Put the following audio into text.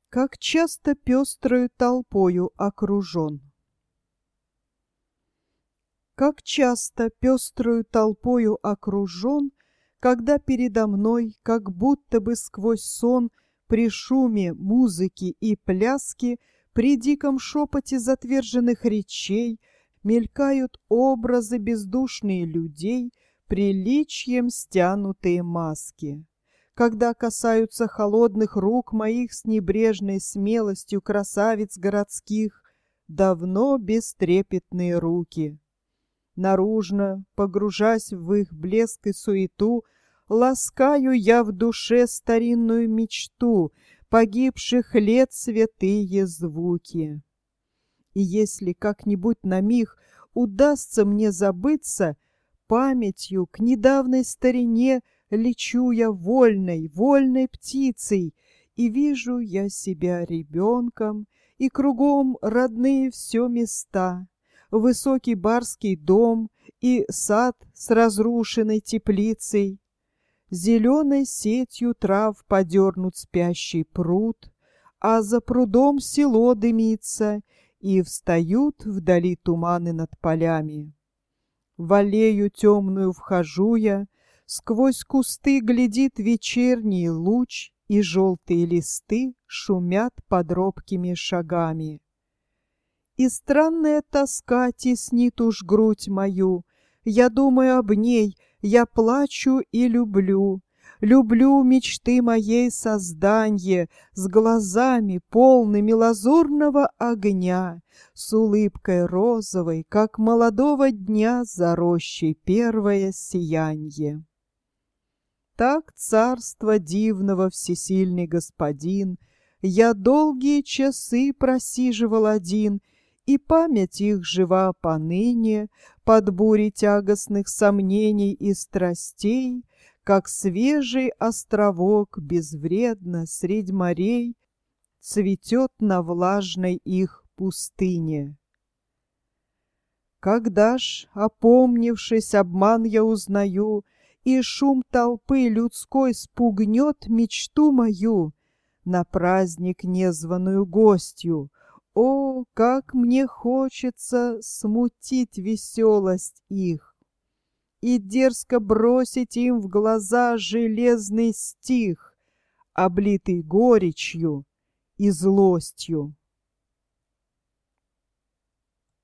Как часто пестрою толпою окружен. Как часто пестрою толпою окружен, когда передо мной, как будто бы сквозь сон, при шуме музыки и пляски, при диком шепоте затверженных речей мелькают образы бездушные людей, приличием стянутые маски. Когда касаются холодных рук моих с небрежной смелостью красавиц городских, давно бестрепетные руки. Наружно, погружась в их блеск и суету, ласкаю я в душе старинную мечту погибших лет святые звуки. И если как-нибудь на миг удастся мне забыться, памятью к недавней старине лечу я вольной, вольной птицей, и вижу я себя ребенком, и кругом родные все места, высокий барский дом и сад с разрушенной теплицей. Зеленой сетью трав подернут спящий пруд, а за прудом село дымится, и встают вдали туманы над полями. В аллею темную вхожу я, сквозь кусты глядит вечерний луч, и желтые листы шумят под робкими шагами. И странная тоска теснит уж грудь мою, я думаю об ней, я плачу и люблю. Люблю мечты моей созданье с глазами, полными лазурного огня, с улыбкой розовой, как молодого дня за рощей первое сиянье. Так царство дивного всесильный господин я долгие часы просиживал один, и память их жива поныне под бурей тягостных сомнений и страстей, как свежий островок безвредно средь морей цветет на влажной их пустыне. Когда ж, опомнившись, обман я узнаю, и шум толпы людской спугнет мечту мою, на праздник незваную гостью, о, как мне хочется смутить веселость их и дерзко бросить им в глаза железный стих, облитый горечью и злостью.